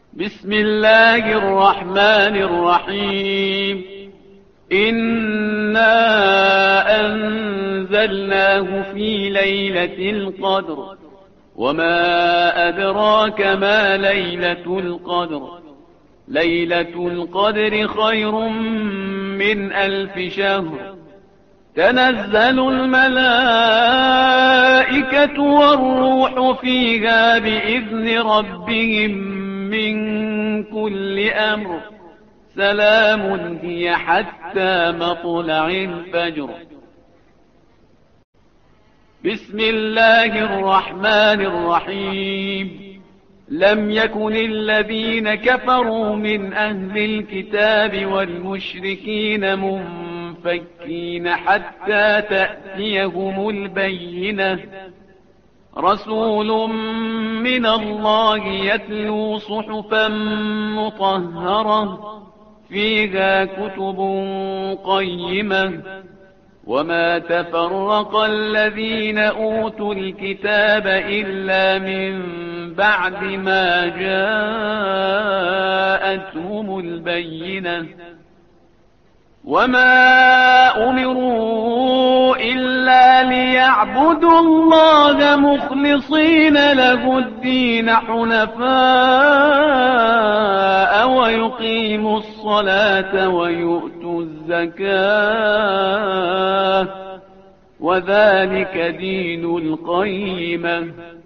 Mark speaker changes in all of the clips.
Speaker 1: بسم الله الرحمن الرحيم. إنا أنزلناه في ليلة القدر، وما أدراك ما ليلة القدر. ليلة القدر خير من 1000 شهر. تنزل الملائكة والروح فيها بإذن ربهم من كل أمر. سلام هي حتى مطلع الفجر. بسم الله الرحمن الرحيم. لم يكن الذين كفروا من أهل الكتاب والمشركين منفكين حتى تأتيهم البينة. رسول من الله يتلو صحفا مطهرة فيها كتب قيمة. وما تفرق الذين أوتوا الكتاب إلا من بعد ما جاءتهم البينة. وما أمروا إلا ليعبدوا الله مخلصين له الدين حنفاء ويقيموا الصلاة ويؤتوا الزكاة وذلك دين القيمة.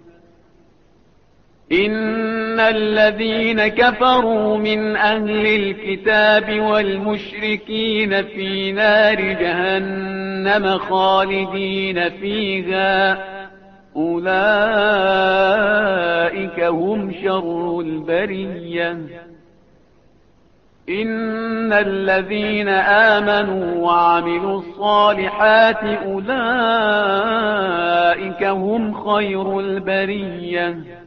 Speaker 1: إن الذين كفروا من أهل الكتاب والمشركين في نار جهنم خالدين فيها أولئك هم شر البرية. إن الذين آمنوا وعملوا الصالحات أولئك هم خير البرية.